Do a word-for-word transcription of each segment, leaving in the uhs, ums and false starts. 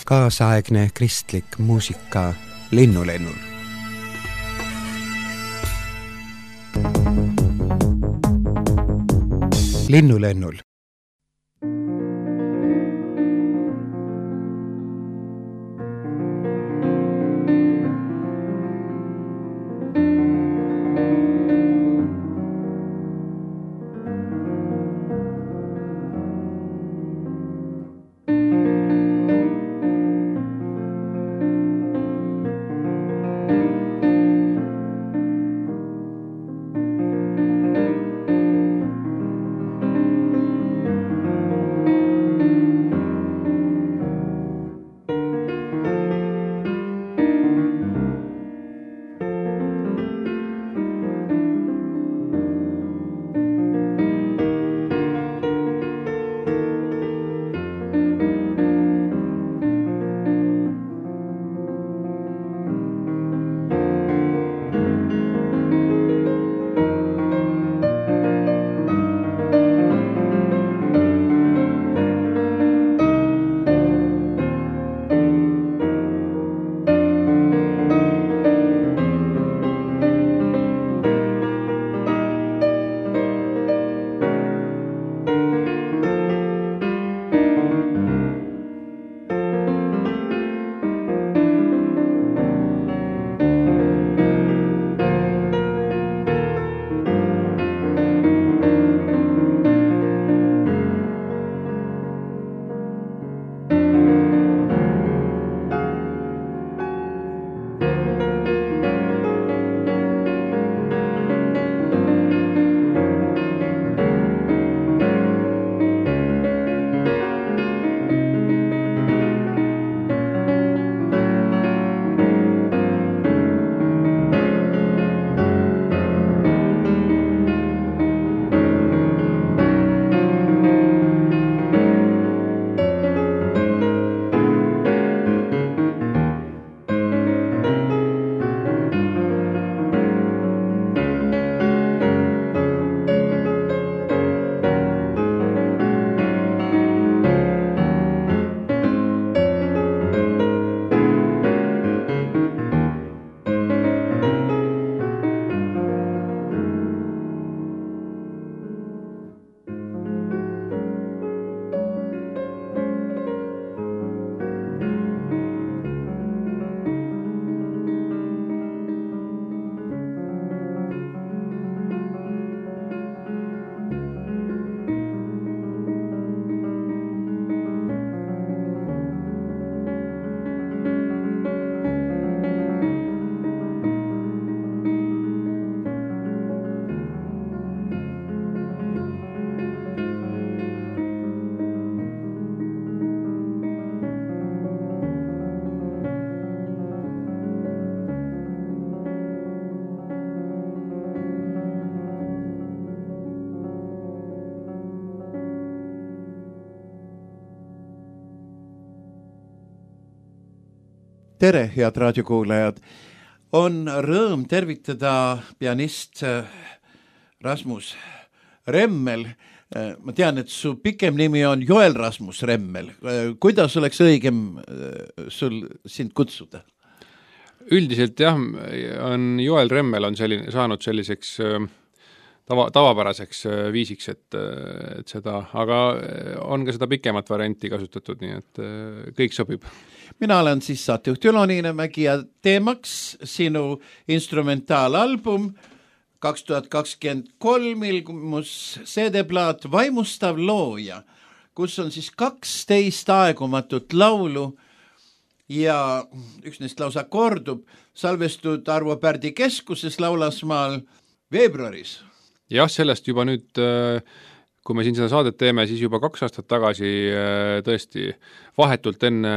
kaasaegne kristlik muusika Linnulennul. Linnulennul. Tere, head raadiokuulajad! On rõõm tervitada pianist Rasmus Remmel. Ma tean, et su pikem nimi on Joel Rasmus Remmel. Kuidas oleks õigem sul sind kutsuda? Üldiselt jah, on Joel Remmel on selline, saanud selliseks tava, tavapäraseks viisiks, et, et seda, aga on ka seda pikemat varianti kasutatud, nii et kõik sobib. Mina olen siis saatejuht Ülo Niinemägi ja teemaks sinu instrumentaalalbum kaks tuhat kakskümmend kolm ilmus C D-plaat Vaimustav looja, kus on siis kaksteist aegumatut laulu ja üks neist lausa kordub, salvestud Arvo Pärdi keskuses Laulasmaal veebruaris. Jah, sellest juba nüüd, kui me siin seda saadet teeme, siis juba kaks aastat tagasi tõesti vahetult enne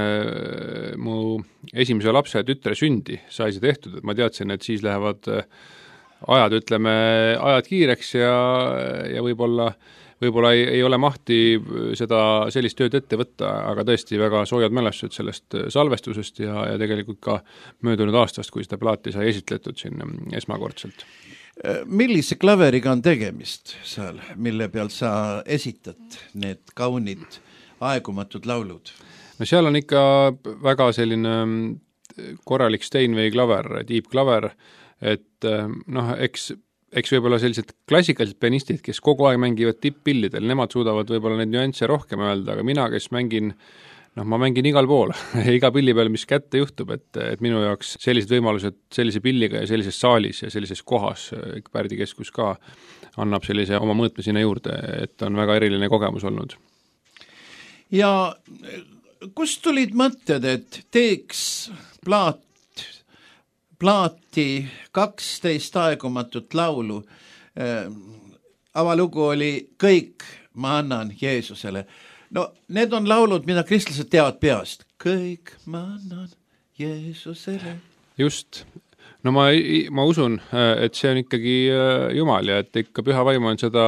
mu esimese lapse tütre sündi sai see tehtud, et ma teadsin, et siis lähevad ajad, ütleme, ajad kiireks ja, ja võib-olla, võib-olla ei, ei ole mahti seda sellist tööd ette võtta, aga tõesti väga soojad mälestused sellest salvestusest ja, ja tegelikult ka möödunud aastast, kui seda plaati sai esitletud siin esmakordselt. Millise klaveriga on tegemist seal, mille peal sa esitad need kaunid aegumatud laulud? no seal on ikka väga selline korralik Steinway klaver, deep klaver, et noh, eks eks võib-olla sellised klassikalised pianistid, kes kogu aeg mängivad tipp-pillidel, nemad suudavad võib-olla neid nüansse rohkem öelda, aga mina, kes mängin, noh, ma mängin igal pool, iga pilli peal, mis kätte juhtub, et, et minu jaoks sellised võimalused sellise pilliga ja sellises saalis ja sellises kohas, Pärdikeskus ka, annab sellise oma mõõtme sinna juurde, et on väga eriline kogemus olnud. Ja kust tulid mõtted, et teeks plaat plaati kaksteist aegumatut laulu. Äh, avalugu oli Kõik ma annan Jeesusele. No need on laulud, mida kristlased teavad peast. Kõik ma annan Jeesusele. Just. No ma, ma usun, et see on ikkagi Jumal ja et ikka Püha Vaim on seda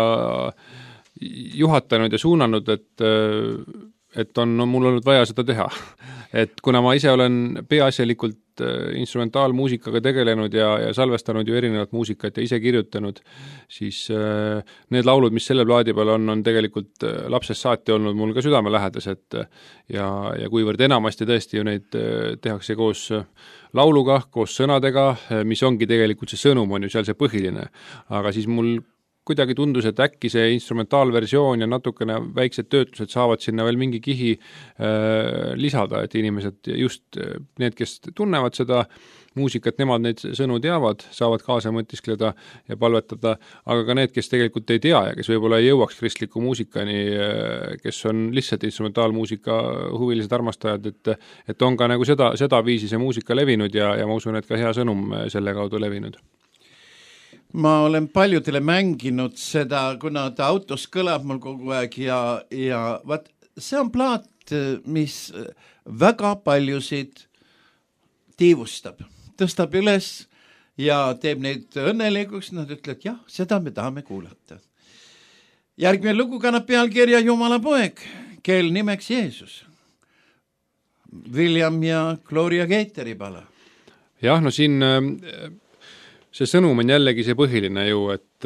juhatanud ja suunanud, et et on no, mul olnud vaja seda teha. Et kuna ma ise olen peaasjalikult instrumentaalmuusikaga tegelenud ja, ja salvestanud ju erinevat muusikat ja ise kirjutanud, siis äh, need laulud, mis selle plaadi peal on, on tegelikult lapsest saati olnud mul ka südamelähedased ja, ja kuivõrd enamasti tõesti ju neid tehakse koos lauluga, koos sõnadega, mis ongi tegelikult see sõnum, on ju seal see põhiline. Aga siis mul kuidagi tundus, et äkki see instrumentaalversioon ja natukene väiksed töötlused saavad sinna veel mingi kihi äh, lisada, et inimesed just need, kes tunnevad seda muusikat, nemad neid sõnu teavad, saavad kaasa mõtiskleda ja palvetada, aga ka need, kes tegelikult ei tea ja kes võib-olla ei jõuaks kristliku muusikani, kes on lihtsalt instrumentaalmuusika huvilised armastajad, et, et on ka nagu seda, seda viisi see muusika levinud ja, ja ma usun, et ka hea sõnum selle kaudu levinud. Ma olen paljudele mänginud seda, kuna ta autos kõlab mul kogu aeg ja, ja vaat, see on plaat, mis väga paljusid tiivustab, tõstab üles ja teeb neid õnnelikuks, nad ütlevad, jah, seda me tahame kuulata. Järgmine lugu kannab pealkirja Jumala poeg, kel nimeks Jeesus. William ja Gloria Gateri pala. Jah, no siin see sõnum on jällegi see põhiline ju, et,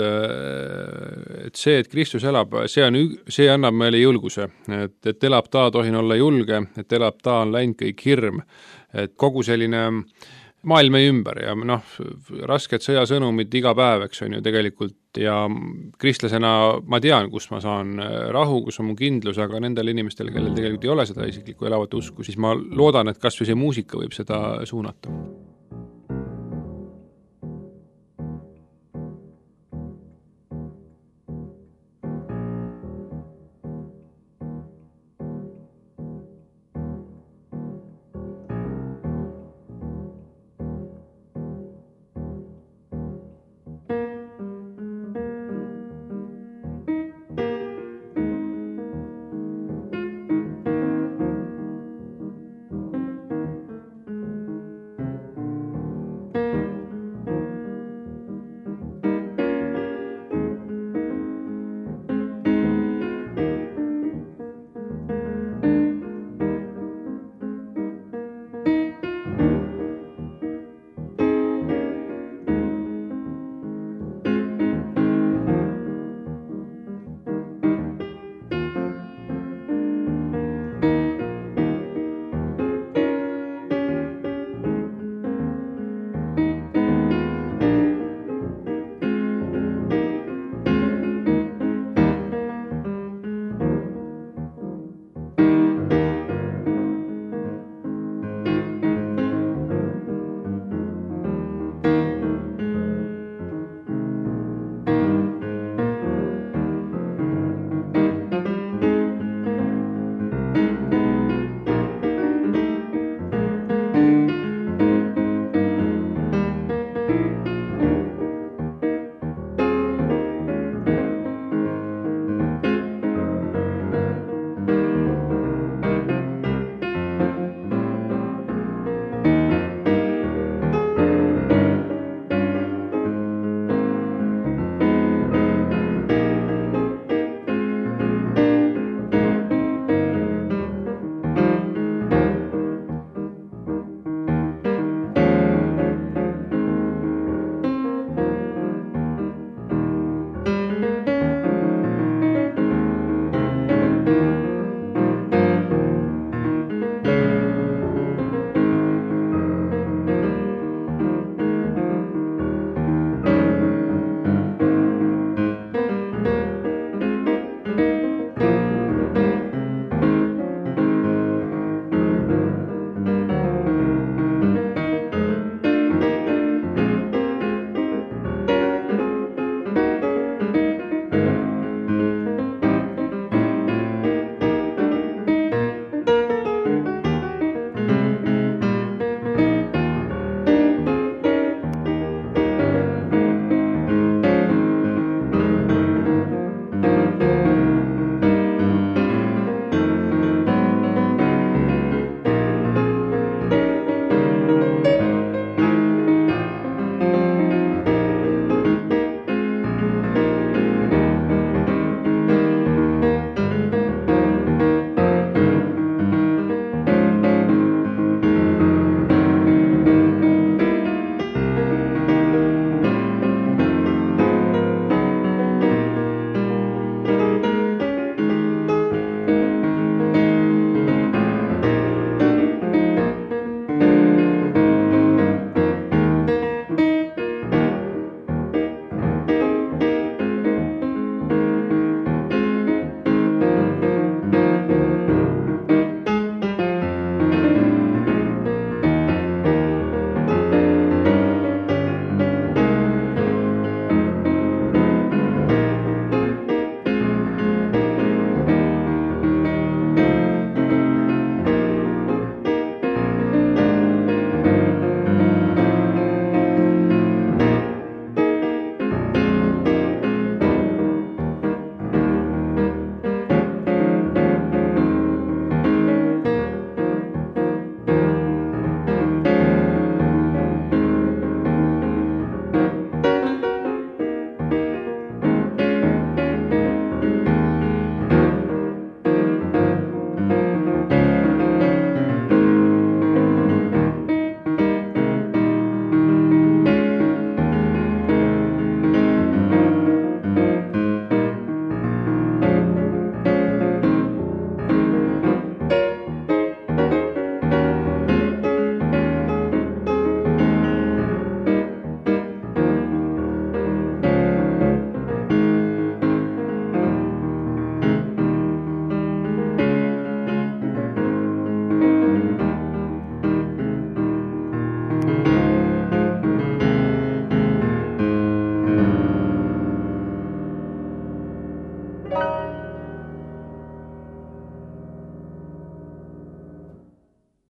et see, et Kristus elab, see, on, see annab meile julguse, et, et elab ta, tohin olla julge, et elab ta, on läinud kõik hirm, et kogu selline maailm ei ümber ja noh, rasked sõjasõnumid iga päev, eks on ju tegelikult ja kristlasena ma tean, kus ma saan rahu, kus on mu kindlus, aga nendel inimestel, kellel tegelikult ei ole seda isiklikku elavat usku, siis ma loodan, et kas või see muusika võib seda suunata.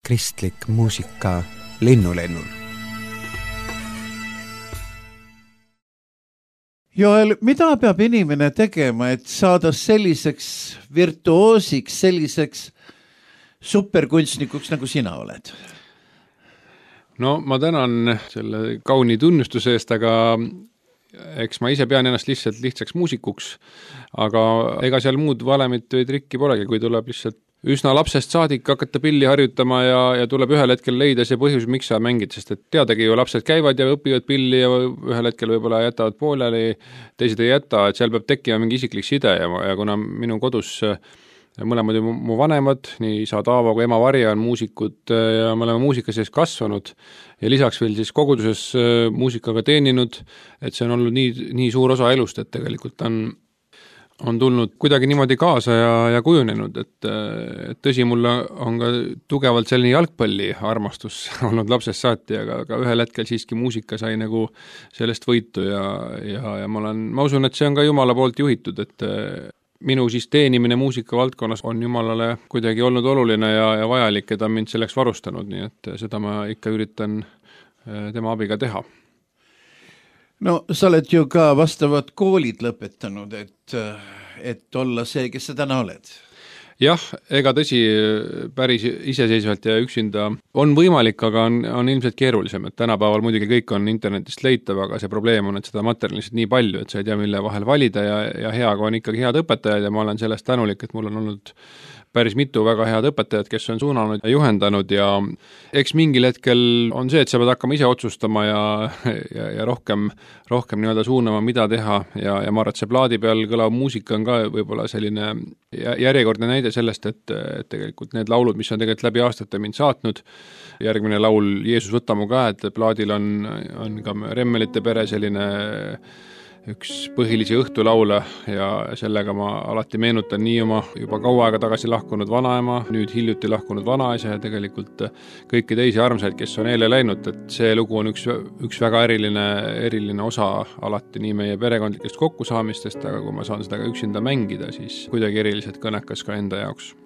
kristlik muusika Linnulennul. Joel, mida peab inimene tegema, et saada selliseks virtuoosiks, selliseks superkunstnikuks, nagu sina oled? No ma tänan selle kauni tunnustuse eest, aga eks ma ise pean ennast lihtsalt lihtsaks muusikuks, aga ega seal muud valemit või trikki polegi, kui tuleb lihtsalt üsna lapsest saadik hakata pilli harjutama ja, ja tuleb ühel hetkel leida see põhjus, miks sa mängid, sest et teadagi ju lapsed käivad ja õpivad pilli ja ühel hetkel võib-olla jätavad pooleli, teised ei jäta, et seal peab tekkima mingi isiklik side ja, ja kuna minu kodus mõlemad mu, mu vanemad, nii isa Taavo kui ema Varja on muusikud ja me oleme muusika sees kasvanud ja lisaks veel siis koguduses muusikaga teeninud, et see on olnud nii, nii suur osa elust, et tegelikult on on tulnud kuidagi niimoodi kaasa ja, ja kujunenud, et, et tõsi, mul on ka tugevalt selline jalgpalli armastus olnud lapsest saati, aga, aga ühel hetkel siiski muusika sai nagu sellest võitu ja, ja, ja ma olen, ma usun, et see on ka Jumala poolt juhitud, et minu siis teenimine muusika valdkonnas on Jumalale kuidagi olnud oluline ja, ja vajalik, et on mind selleks varustanud, nii et seda ma ikka üritan tema abiga teha. No sa oled ju ka vastavad koolid lõpetanud, et, et olla see, kes sa täna oled. Jah, ega tõsi päris iseseisvalt ja üksinda on võimalik, aga on, on ilmselt keerulisem, et tänapäeval muidugi kõik on internetist leitav, aga see probleem on, et seda materjali lihtsalt nii palju, et sa ei tea, mille vahel valida ja, ja hea, kui on ikkagi head õpetajad ja ma olen sellest tänulik, et mul on olnud päris mitu väga head õpetajad, kes on suunanud ja juhendanud ja eks mingil hetkel on see, et sa pead hakkama ise otsustama ja, ja, ja rohkem, rohkem nii-öelda suunama, mida teha ja, ja ma arvan, et see plaadi peal kõlav muusika on ka võib-olla selline järjekordne näide sellest, et, et tegelikult need laulud, mis on tegelikult läbi aastate mind saatnud, järgmine laul Jeesus võta mu käed, plaadil on, on ka Remmelite pere selline üks põhilisi õhtulaule ja sellega ma alati meenutan nii oma juba kaua aega tagasi lahkunud vanaema, nüüd hiljuti lahkunud vanaisa ja tegelikult kõiki teisi armsaid, kes on eele läinud, et see lugu on üks, üks väga eriline, eriline osa alati nii meie perekondlikest kokkusaamistest, aga kui ma saan seda ka üksinda mängida, siis kuidagi eriliselt kõnekas ka enda jaoks.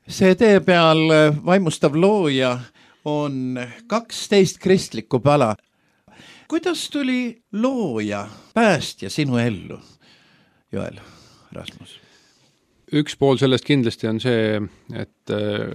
C D peal Vaimustav looja on kaksteist kristlikku pala. Kuidas tuli looja päästja sinu ellu, Joel Rasmus? Üks pool sellest kindlasti on see, et,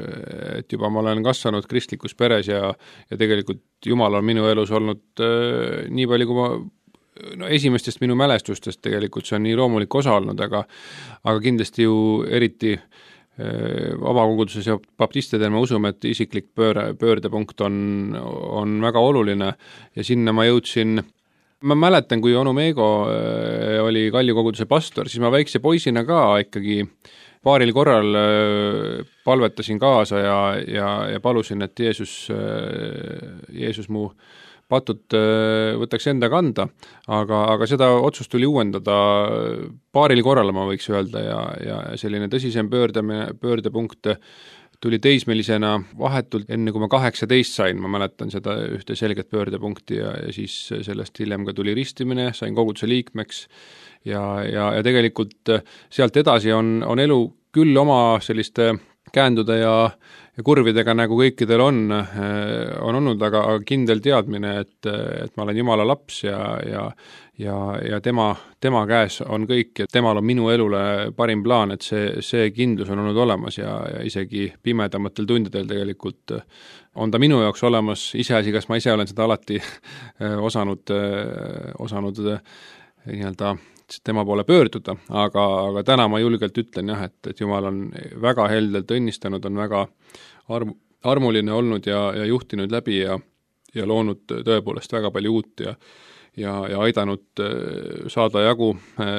et juba ma olen kasvanud kristlikus peres ja, ja tegelikult Jumal on minu elus olnud äh, nii palju, kui ma no esimestest minu mälestustest tegelikult see on nii loomulik osa olnud, aga, aga kindlasti ju eriti äh, vabakoguduses ja baptistidel me usume, et isiklik pööre, pöördepunkt on, on väga oluline ja sinna ma jõudsin. Ma mäletan, kui onu Meego äh, oli Kalju koguduse pastor, siis ma väikse poisina ka ikkagi paaril korral äh, palvetasin kaasa ja, ja, ja palusin, et Jeesus, äh, Jeesus mu patud äh, võtaks enda kanda, aga, aga seda otsust tuli uuendada paaril korral, ma võiks öelda, ja, ja selline tõsisem pöördamine, pöördepunkt tuli teismelisena vahetult enne, kui ma kaheksateist sain, ma mäletan seda ühte selget pöördepunkti ja, ja siis sellest hiljem ka tuli ristimine, sain koguduse liikmeks ja, ja, ja tegelikult sealt edasi on, on elu küll oma selliste käänduda ja, ja kurvidega, nagu kõikidel on, on olnud, aga kindel teadmine, et, et ma olen Jumala laps ja, ja, ja, ja tema, tema käes on kõik ja temal on minu elule parim plaan, et see, see kindlus on olnud olemas ja, ja isegi pimedamatel tundidel tegelikult on ta minu jaoks olemas, iseasi, kas ma ise olen seda alati osanud, osanud nii-öelda tema poole pöörduda, aga, aga täna ma julgelt ütlen jah, et, et Jumal on väga heldelt õnnistanud, on väga arm, armuline olnud ja, ja juhtinud läbi ja, ja loonud tõepoolest väga palju uut ja, ja, ja aidanud saada jagu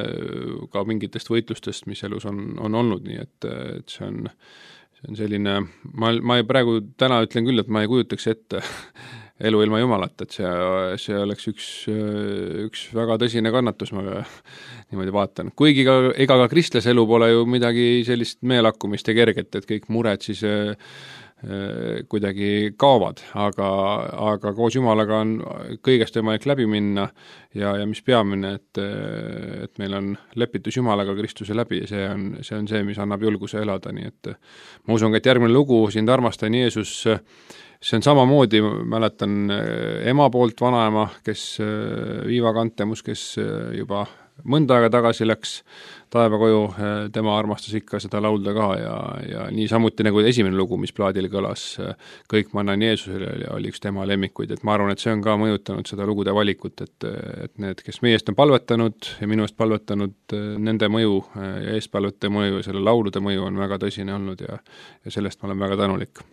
ka mingitest võitlustest, mis elus on, on olnud, nii et, et see on, see on selline, ma, ma praegu täna ütlen küll, et ma ei kujutaks ette elu ilma Jumalat, et see, see oleks üks, üks väga tõsine kannatus, ma niimoodi vaatan. Kuigi ka, ega ka kristlase elu pole ju midagi sellist meelakkumist ja kerget, et kõik mured siis äh, kuidagi kaovad, aga, aga koos Jumalaga on kõigest võimalik läbi minna ja, ja mis peamine, et, et meil on lepitus Jumalaga Kristuse läbi ja see on, see on see, mis annab julguse elada, nii et ma usun, et järgmine lugu, Sind armastan Jeesus, see on samamoodi, mäletan ema poolt vanaema, kes Viiva Kantemus, kes juba mõnda aega tagasi läks taevakoju, tema armastas ikka seda laulda ka ja, ja nii samuti nagu esimene lugu, mis plaadil kõlas, Kõik ma annan Jeesusele, oli üks tema lemmikuid, et ma arvan, et see on ka mõjutanud seda lugude valikut, et, et need, kes meie eest on palvetanud ja minu eest palvetanud, nende mõju ja eestpalvete mõju ja selle laulude mõju on väga tõsine olnud ja, ja sellest ma olen väga tänulik.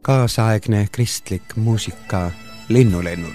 kaasaegne kristlik muusika Linnulennul.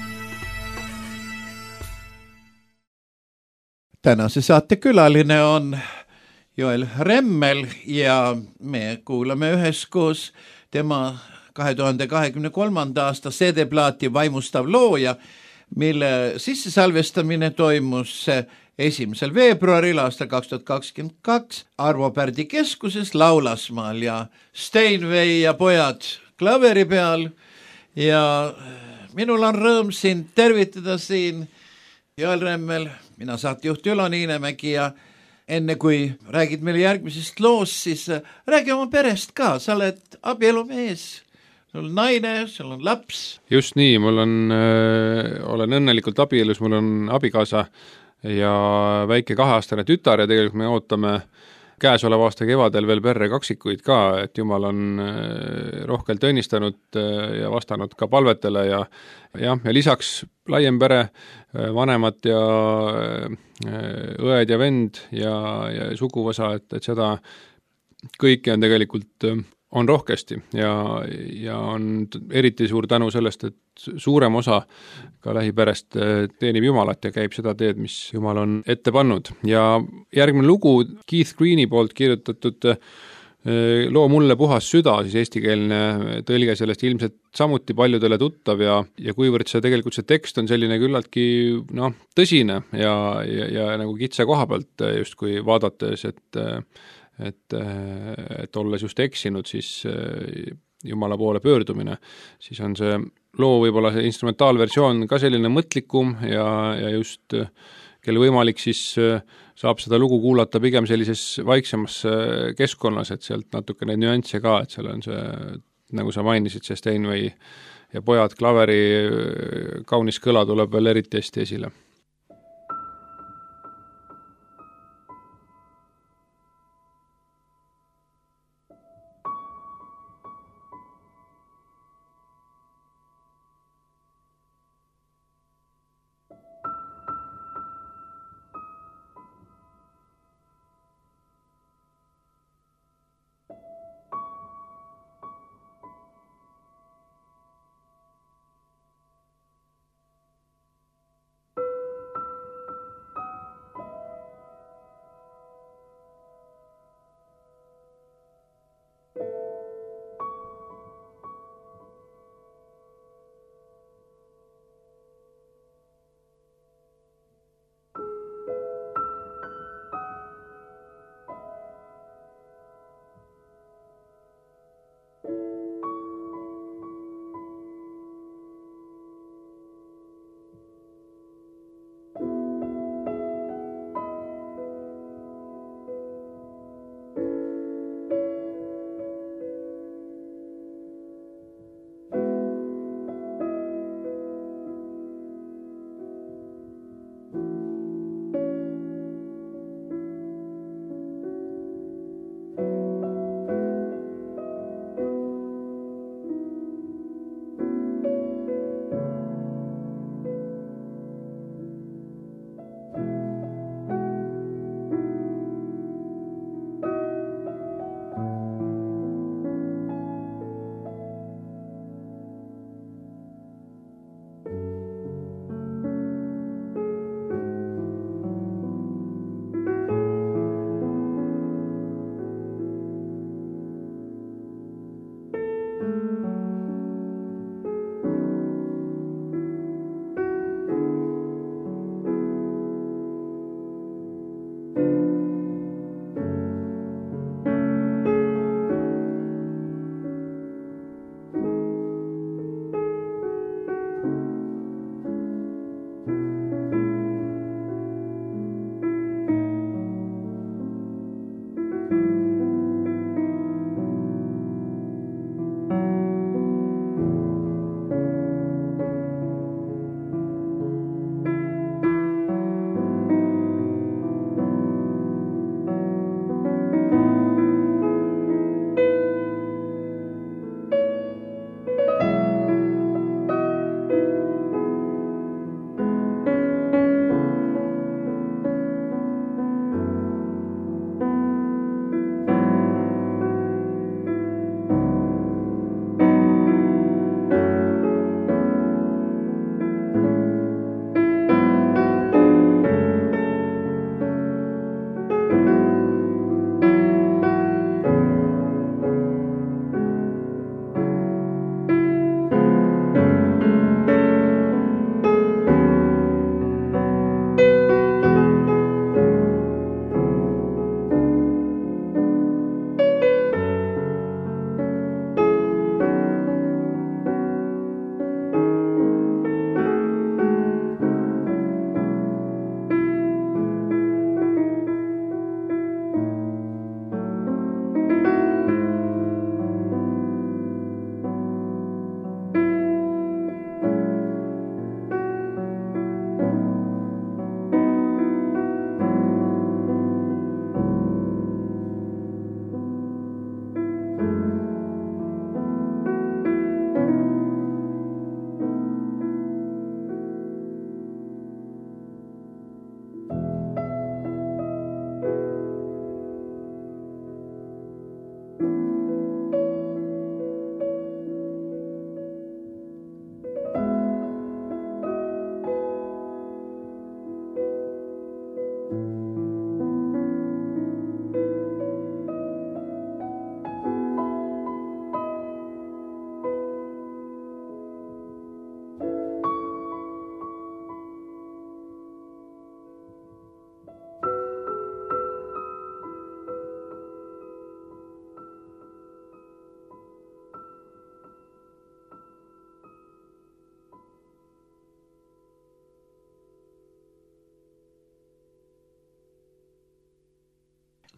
Tänase saate külaline on Joel Remmel ja me kuulame üheskoos tema kahe tuhande kahekümne kolmanda aasta C D-plaati Vaimustav looja, mille sissesalvestamine toimus esimesel veebruaril aastal kaks tuhat kakskümmend kaks Arvo Pärdi keskuses Laulasmaal ja Steinway ja pojad klaveri peal ja minul on rõõm sind tervitada siin, Joel Remmel, mina saatejuht Ülo Niinemägi ja enne kui räägid meile järgmisest loost, siis räägi oma perest ka, sa oled abielumees, sul on naine, sul on laps. Just nii, mul on, äh, olen õnnelikult abielus, mul on abikaasa ja väike kaheaastane tütar ja tegelikult me ootame käesoleva aasta kevadel veel perre kaksikuid ka, et Jumal on rohkelt õnnistanud ja vastanud ka palvetele ja jah, ja lisaks laiem pere, vanemad ja õed ja vend ja, ja suguvõsa, et, et seda kõike on tegelikult on rohkesti ja, ja on eriti suur tänu sellest, et suurem osa ka lähiperest teenib Jumalat ja käib seda teed, mis Jumal on ette pannud. Ja järgmine lugu Keith Greeni poolt kirjutatud loo Mulle puhas süda, siis eestikeelne tõlge sellest ilmselt samuti paljudele tuttav ja, ja kuivõrd see tegelikult see tekst on selline küllaltki noh, tõsine ja, ja, ja nagu kitsa koha pealt justkui vaadates, et et, et olles just eksinud, siis Jumala poole pöördumine, siis on see loo võib-olla see instrumentaalversioon ka selline mõtlikum ja, ja just kelle võimalik siis saab seda lugu kuulata pigem sellises vaiksemas keskkonnas, et sealt natuke neid nüansse ka, et seal on see, nagu sa mainisid, see Steinway ja pojad klaveri kaunis kõla tuleb veel eriti hästi esile.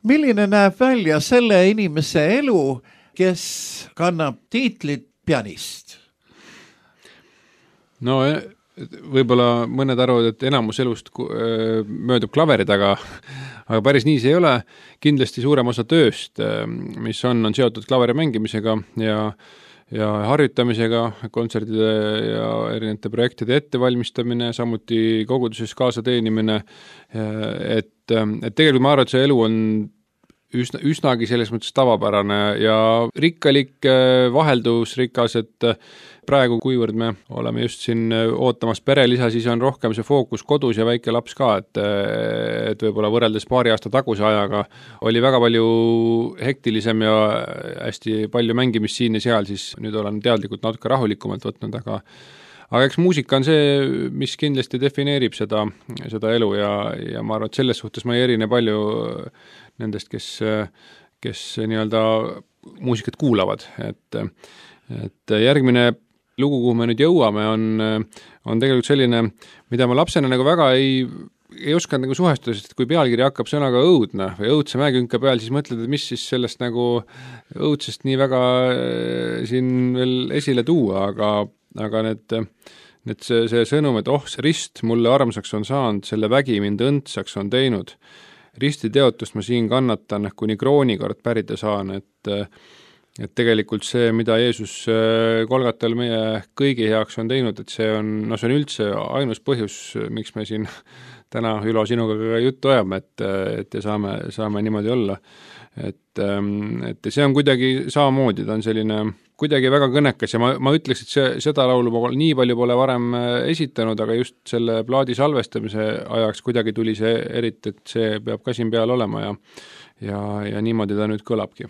milline näeb välja selle inimese elu, kes kannab tiitlit pianist? No võib-olla mõned arvavad, et enamus elust möödub klaveri taga, aga päris nii see ei ole. Kindlasti suurem osa tööst, mis on, on seotud klaveri mängimisega ja, ja harjutamisega, kontserdide ja erinevate projektide ettevalmistamine, samuti koguduses kaasa teenimine. Et, et tegelikult ma arvan, et see elu on üsna, üsnagi selles mõttes tavapärane ja rikkalik, vaheldusrikas, et praegu, kuivõrd me oleme just siin ootamas perelisa, siis on rohkem see fookus kodus ja väike laps ka, et, et võib-olla võrreldes paari aasta taguse ajaga oli väga palju hektilisem ja hästi palju mängimist siin ja seal, siis nüüd olen teadlikult natuke rahulikumalt võtnud, aga aga eks muusika on see, mis kindlasti defineerib seda, seda elu ja, ja ma arvan, et selles suhtes ma ei erine palju nendest, kes, kes nii-öelda muusikat kuulavad, et, et järgmine lugu, kuhu me nüüd jõuame, on, on tegelikult selline, mida ma lapsena nagu väga ei, ei osanud nagu suhestuda, sest kui pealkiri hakkab sõnaga õudne või õudse mäekünka peal, siis mõtled, et mis siis sellest nagu õudsest nii väga siin veel esile tuua, aga, aga need, need see, see sõnum, et oh, see rist mulle armsaks on saanud, selle vägi mind õndsaks on teinud, risti teotust ma siin kannatan, kuni kroonikord pärida saan, et et tegelikult see, mida Jeesus Golgatal meie kõigi heaks on teinud, et see on, no see on üldse ainus põhjus, miks me siin täna, Ülo, sinuga ka juttu ajame, et, et ja saame, saame niimoodi olla. Et, et see on kuidagi samamoodi, ta on selline kuidagi väga kõnekas ja ma, ma ütleks, et see, seda laulu ma nii palju pole varem esitanud, aga just selle plaadi salvestamise ajaks kuidagi tuli see eriti, et see peab ka siin peal olema ja, ja, ja niimoodi ta nüüd kõlabki.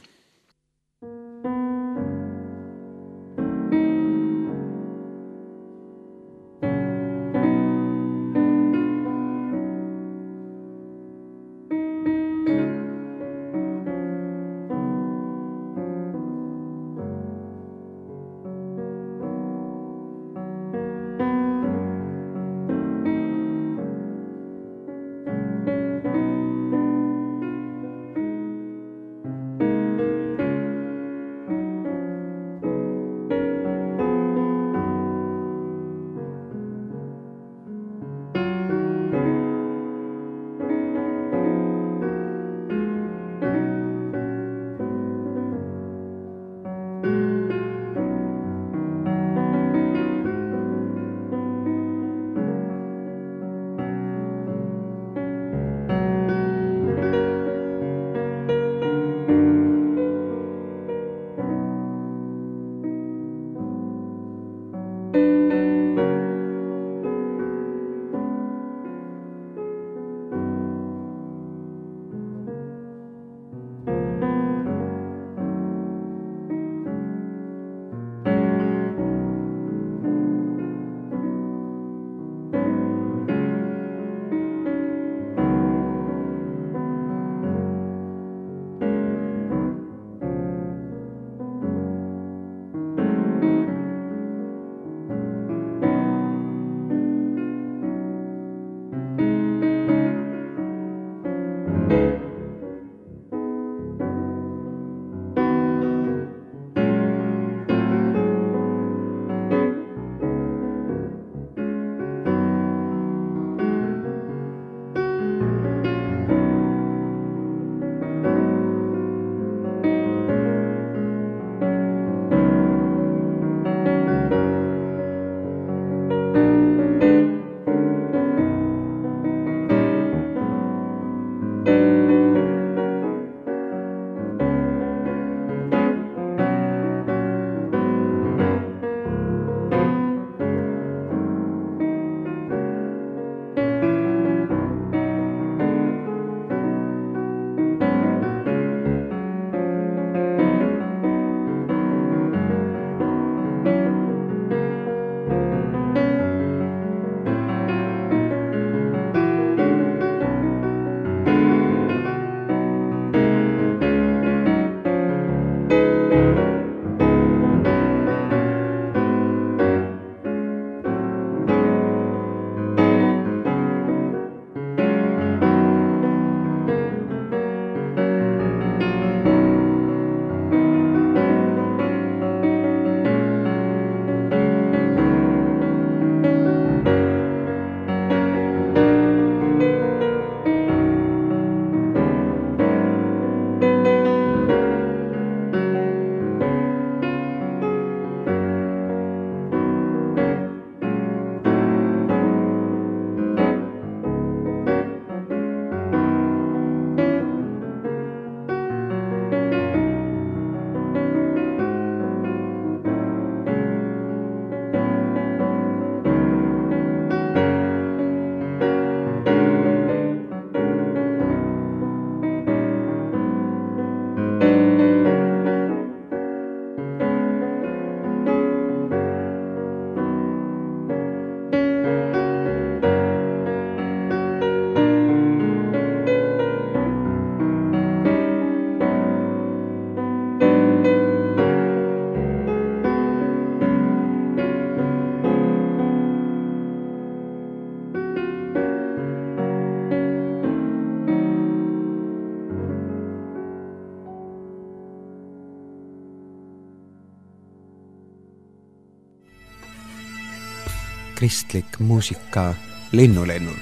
kristlik muusika Linnulennul.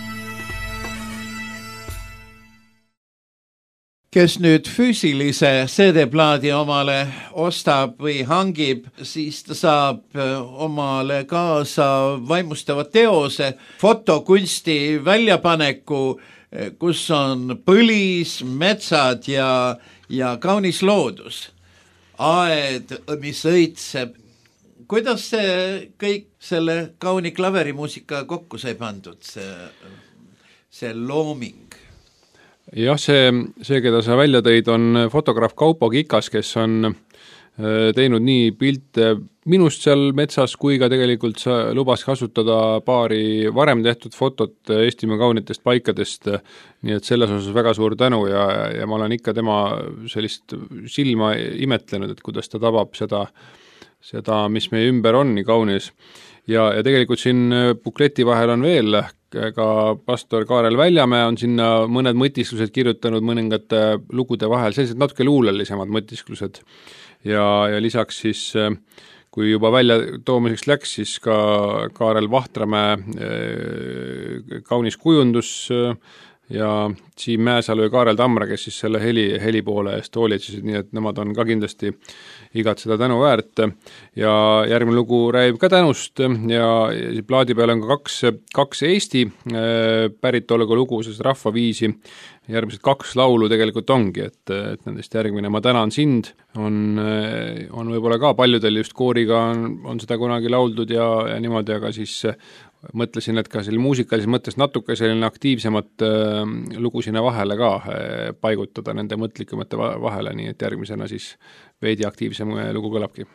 Kes nüüd füüsilise C D-plaadi omale ostab või hangib, siis ta saab omale kaasa vaimustava teose, fotokunsti väljapaneku, kus on põlis, metsad ja, ja kaunis loodus. Aed, mis õitseb. Kuidas see kõik selle kauni klaverimuusika kokku sai pandud, see, see looming? Jah, see, see, keda sa välja tõid, on fotograaf Kaupo Kikas, kes on teinud nii pilte minust seal metsas, kui ka tegelikult sa lubas kasutada paari varem tehtud fotot Eestimaa kaunitest paikadest, nii et selles osas väga suur tänu ja, ja ma olen ikka tema sellist silma imetlenud, et kuidas ta tabab seda, seda mis meie ümber on nii kaunis. Ja, ja tegelikult siin bukleti vahel on veel ka pastor Kaarel Väljamäe on sinna mõned mõtisklused kirjutanud mõningate lugude vahel, sellised natuke luulelisemad mõtisklused. Ja, ja lisaks siis, kui juba välja toomiseks läks, siis ka Kaarel Vahtramäe kaunis kujundus ja Siim Mäesalu ja Kaarel Tamra, kes siis selle heli, heli poole eest hoolitsesid, nii et nemad on ka kindlasti igat seda tänu väärt. Ja järgmine lugu räägib ka tänust ja plaadi peal on ka kaks, kaks Eesti päritoluga lugu, sest rahvaviisi. Järgmised kaks laulu tegelikult ongi, et, et nendest järgmine Ma tänan sind on, on võib-olla ka paljudel just kooriga on, on seda kunagi lauldud ja, ja niimoodi, aga siis mõtlesin, et ka selle muusikalises mõttes natuke selline aktiivsemat äh, lugu sinna vahele ka äh, paigutada nende mõtlikumate vahele, nii et järgmisena siis veidi aktiivsem lugu kõlabki.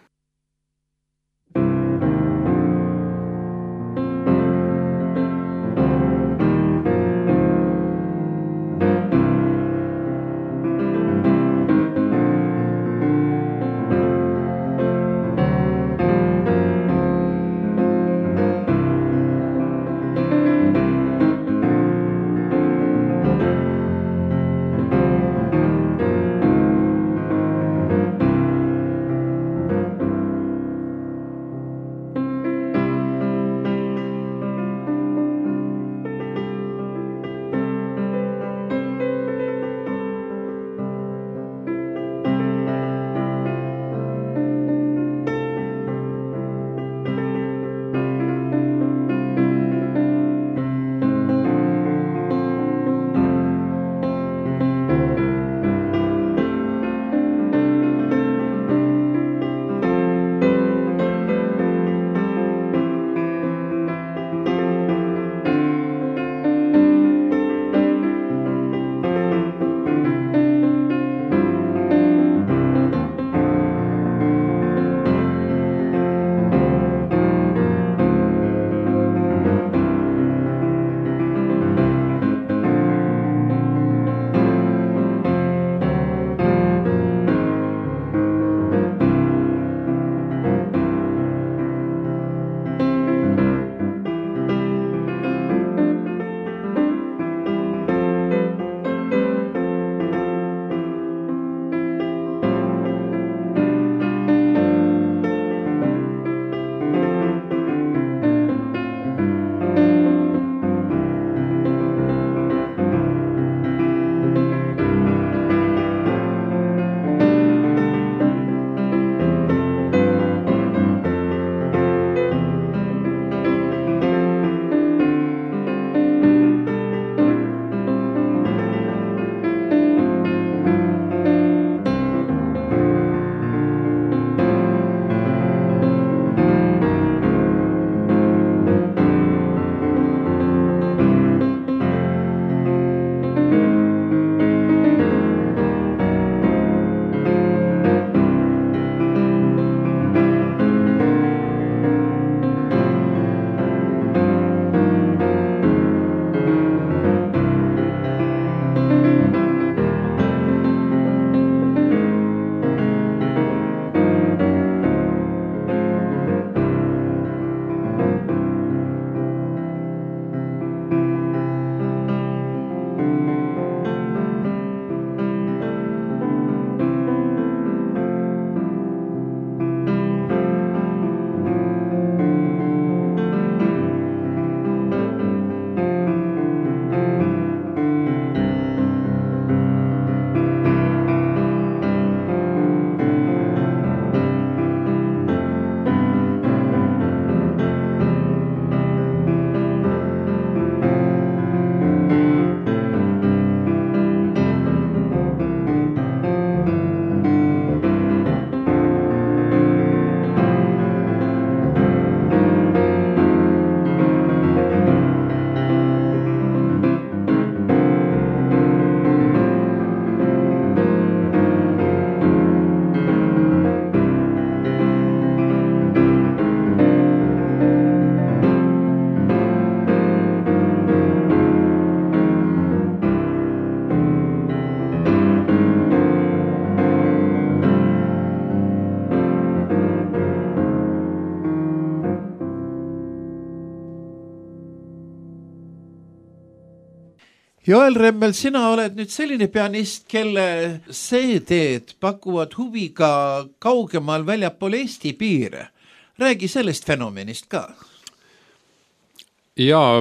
Joel Remmel, sina oled nüüd selline pianist, kelle C D-d pakuvad huvi ka kaugemal väljapool Eesti piire. Räägi sellest fenomenist ka. Jaa,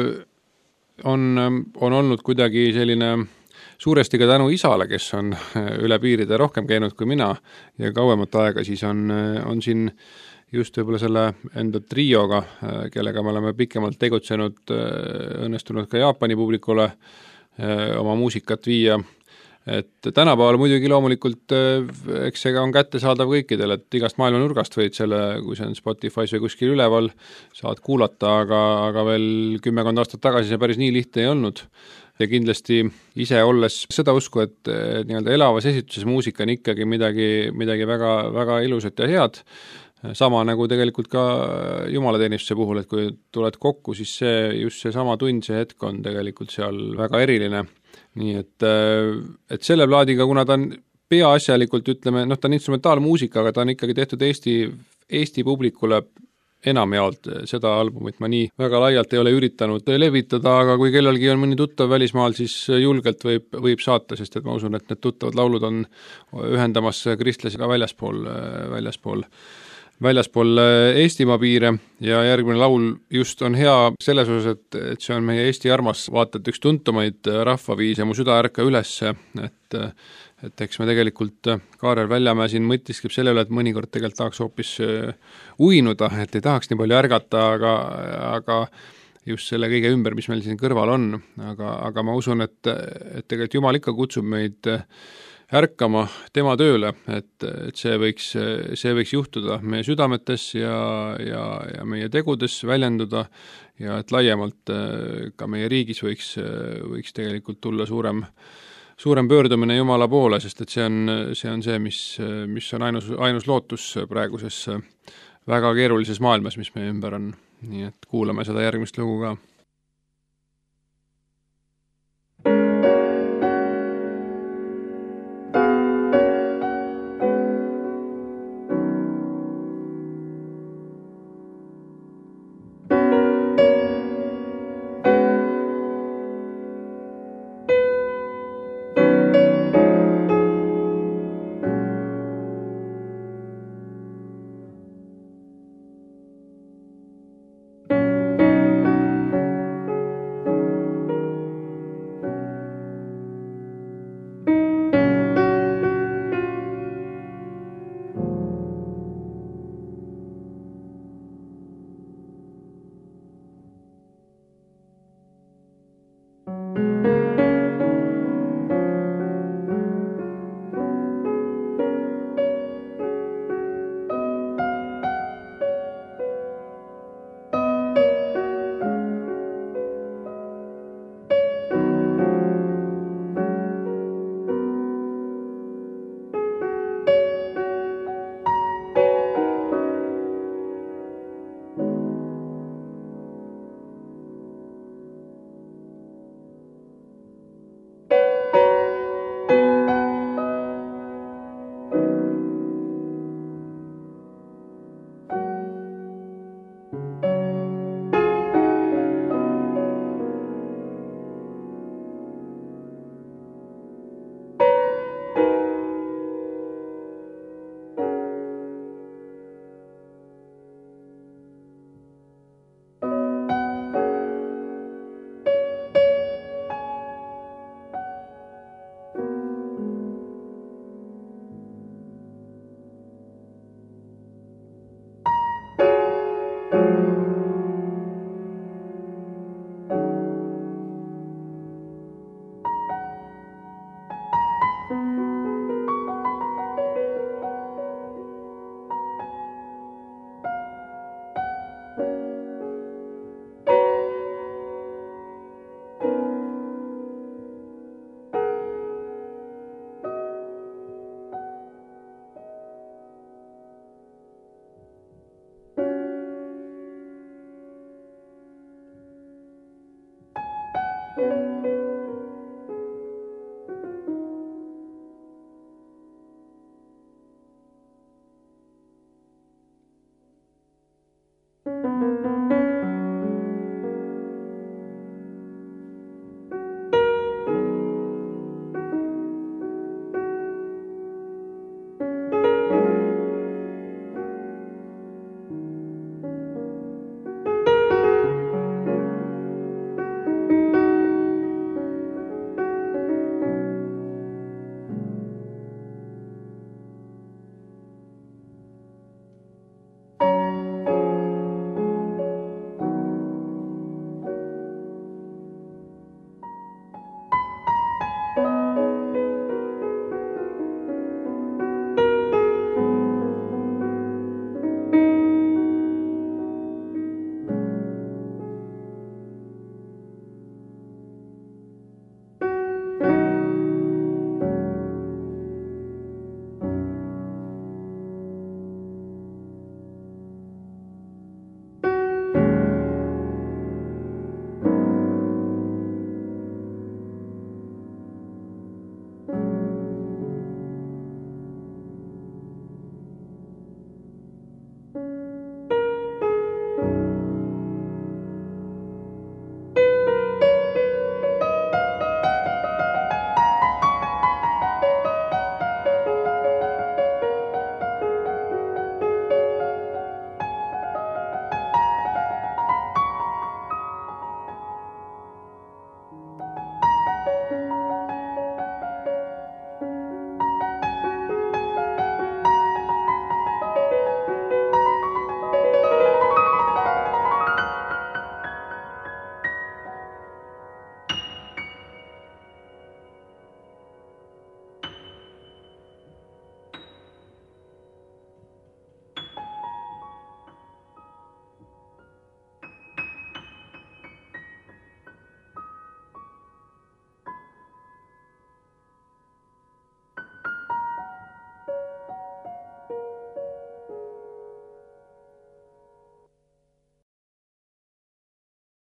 on, on olnud kuidagi selline suuresti ka tänu isale, kes on üle piiride rohkem käinud kui mina ja kauemat aega, siis on, on siin just võib-olla selle enda trioga, kellega me oleme pikemalt tegutsenud, õnnestunud ka Jaapani publikule oma muusikat viia. Et tänapäeval muidugi loomulikult, eks see on kättesaadav kõikidel, et igast maailma nurgast võid selle, kui see on Spotify's või kuskil üleval, saad kuulata, aga, aga veel kümmekond aastat tagasi see päris nii lihtne ei olnud. Ja kindlasti ise olles seda usku, et nii-öelda elavas esituses muusika on ikkagi midagi, midagi väga, väga ilusat ja head. Sama nagu tegelikult ka jumalateenistuse puhul, et kui tuled kokku, siis see, just see sama tund, see hetk on tegelikult seal väga eriline. Nii et, et selle plaadiga, kuna ta on peaasjalikult, ütleme, noh, ta on instrumentaalmuusika, aga ta on ikkagi tehtud Eesti, Eesti publikule enamjaolt. Seda albumit ma nii väga laialt ei ole üritanud levitada, aga kui kellelgi on mõni tuttav välismaal, siis julgelt võib, võib saata, sest et ma usun, et need tuttavad laulud on ühendamas kristlasi ka väljaspool, väljaspool väljaspool Eestimaa piire ja järgmine laul just on hea selles osas, et, et see on meie Eesti armas, vaata, et üks tuntumaid rahvaviise Mu süda ärka üles, et, et eks me tegelikult Kaarel Väljamäe siin mõtiskib selle üle, et mõnikord tegelikult tahaks hoopis uinuda, et ei tahaks nii palju ärgata, aga, aga just selle kõige ümber, mis meil siin kõrval on, aga, aga ma usun, et, et tegelikult Jumal ikka kutsub meid ärkama tema tööle, et, et see võiks, see võiks juhtuda meie südametes ja, ja, ja meie tegudes väljenduda ja et laiemalt ka meie riigis võiks, võiks tegelikult tulla suurem, suurem pöördumine Jumala poole, sest et see on see, on see mis, mis on ainus, ainus lootus praeguses väga keerulises maailmas, mis meie ümber on. Nii et kuulame seda järgmist lugu ka.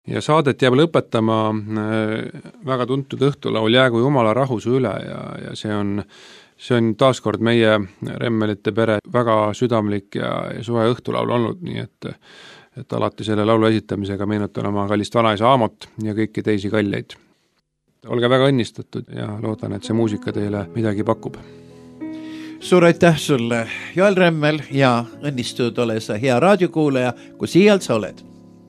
ja saadet jääb lõpetama väga tuntud õhtulaul Jäägu Jumala rahu su üle ja, ja see on see on taaskord meie Remmelite pere väga südamlik ja, ja suve õhtulaul olnud, nii et et alati selle laulu esitamisega meenutan oma kallist vanaisa Aamot ja kõiki teisi kalleid. Olge väga õnnistatud ja loodan, et see muusika teile midagi pakub. Suur aitäh sulle, Joel Remmel, ja õnnistud ole sa hea raadiokuulaja, kui siialt sa oled.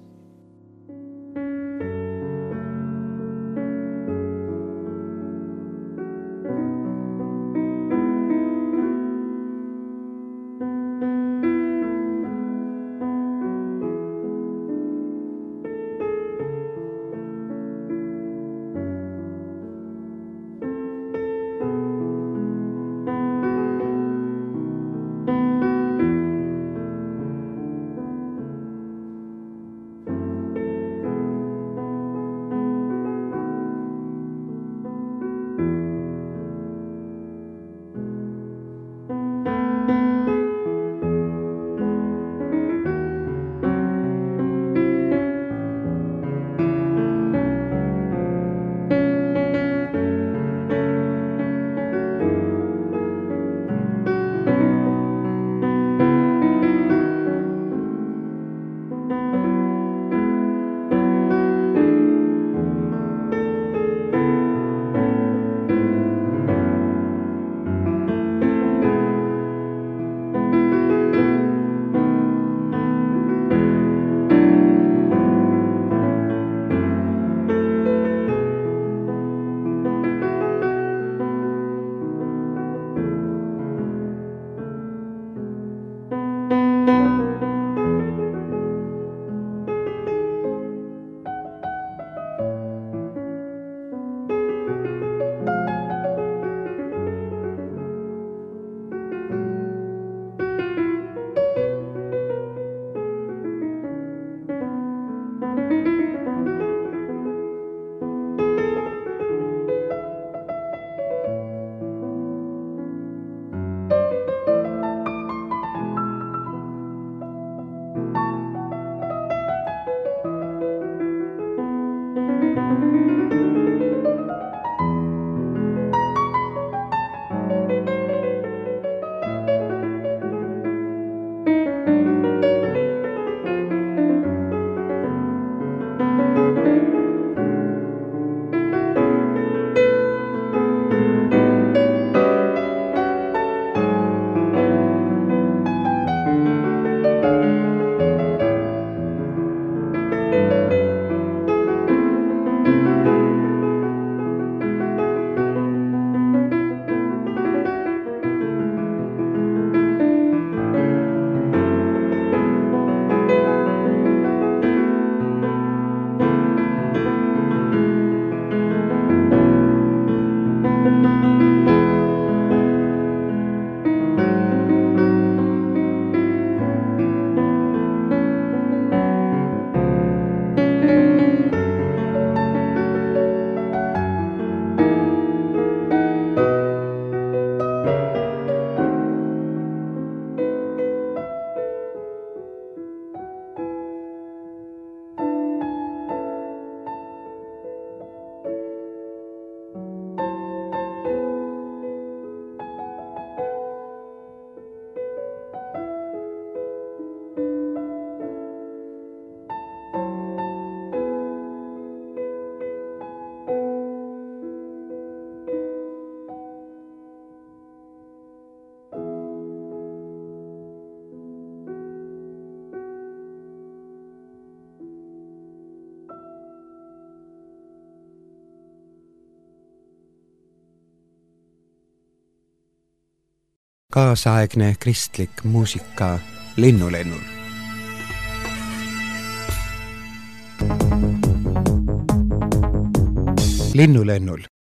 Kaasaegne kristlik muusika Linnulennul. Linnulennul